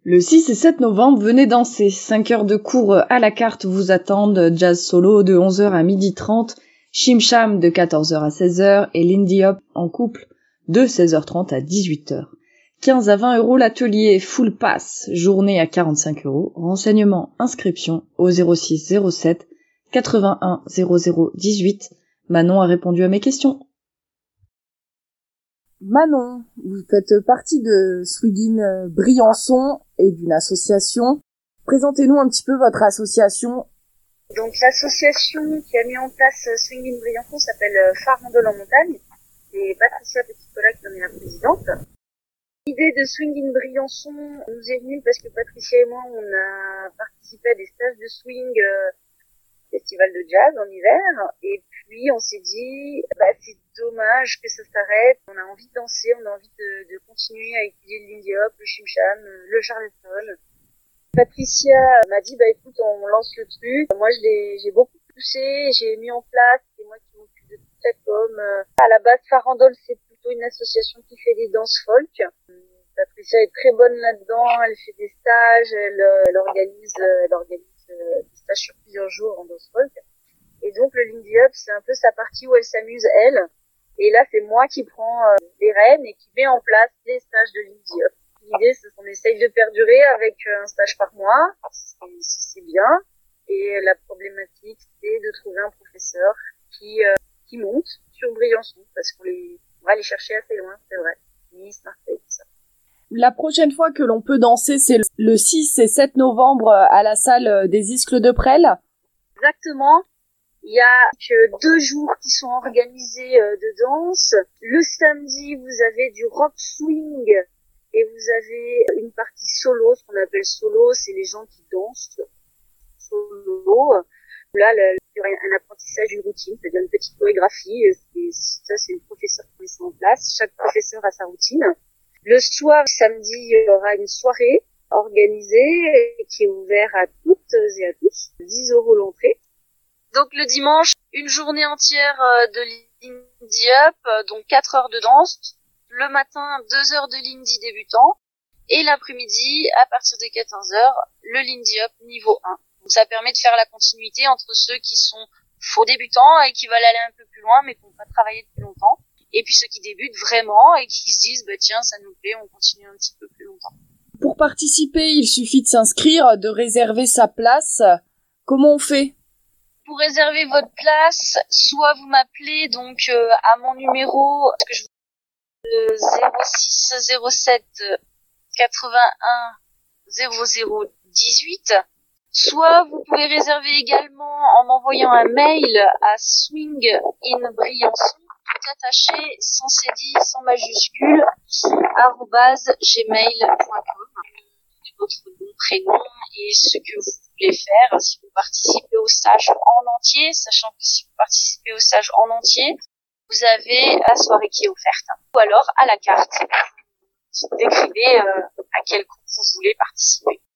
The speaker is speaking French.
Le 6 et 7 novembre, venez danser. 5 heures de cours à la carte vous attendent. Jazz solo de 11h à 12h30, Chim Cham de 14h à 16h et Lindy Hop en couple de 16h30 à 18h. 15 à 20 euros l'atelier full pass, journée à 45 euros. Renseignements, inscription au 06 07 81 00 18. Manon a répondu à mes questions. Manon, vous faites partie de Swingin' Briançon et d'une association. Présentez-nous un petit peu votre association. Donc l'association qui a mis en place Swingin' Briançon s'appelle Farandole en montagne. C'est Patricia Petit-Cola qui en est la présidente. L'idée de Swingin' Briançon nous est venue parce que Patricia et moi, on a participé à des stages de swing festival de jazz en hiver. Et puis, on s'est dit, c'est dommage que ça s'arrête. On a envie de danser, on a envie de continuer à étudier le Lindy Hop, le Chim Cham, le Charleston. Patricia m'a dit, écoute, on lance le truc. Moi, j'ai beaucoup poussé, j'ai mis en place, c'est moi qui m'occupe de toute la com. À la base, Farandole, c'est plutôt une association qui fait des danses folk. Patricia est très bonne là-dedans, elle fait des stages, elle organise des stages sur plusieurs jours en danse folk. Et donc, le Lindy Hop, c'est un peu sa partie où elle s'amuse, elle. Et là, c'est moi qui prends les rênes et qui met en place les stages de Lindy Hop. L'idée, c'est qu'on essaye de perdurer avec un stage par mois, si c'est bien. Et la problématique, c'est de trouver un professeur qui monte sur Briançon, parce qu'on va les chercher assez loin, c'est vrai. Nice, Marseille, tout ça. La prochaine fois que l'on peut danser, c'est le 6 et 7 novembre à la salle des Iscles de Presles. Exactement. Il y a que 2 jours qui sont organisés de danse. Le samedi, vous avez du rock swing et vous avez une partie solo. Ce qu'on appelle solo, c'est les gens qui dansent solo. Là, il y aura un apprentissage d'une routine, c'est-à-dire une petite chorégraphie. Ça, c'est une professeure qui met ça en place. Chaque professeur a sa routine. Le soir, samedi, il y aura une soirée organisée qui est ouverte à toutes et à tous. 10 euros l'entrée. Donc le dimanche, une journée entière de Lindy Hop, donc 4 heures de danse. Le matin, 2 heures de Lindy débutant. Et l'après-midi, à partir de 14 heures, le Lindy Hop niveau 1. Donc ça permet de faire la continuité entre ceux qui sont faux débutants et qui veulent aller un peu plus loin mais qui n'ont pas travaillé depuis longtemps. Et puis ceux qui débutent vraiment et qui se disent, tiens, ça nous plaît, on continue un petit peu plus longtemps. Pour participer, il suffit de s'inscrire, de réserver sa place. Comment on fait ? Pour réserver votre place, soit vous m'appelez donc à mon numéro que je 06 07 81 00 18, soit vous pouvez réserver également en m'envoyant un mail à swinginbriançon, tout attaché, sans cédille, sans majuscule, @gmail.com. Votre nom, prénom et ce que vous voulez faire, si vous participez au stage en entier, sachant que si vous participez au stage en entier, vous avez la soirée qui est offerte. Ou alors à la carte, décrivez à quel groupe vous voulez participer.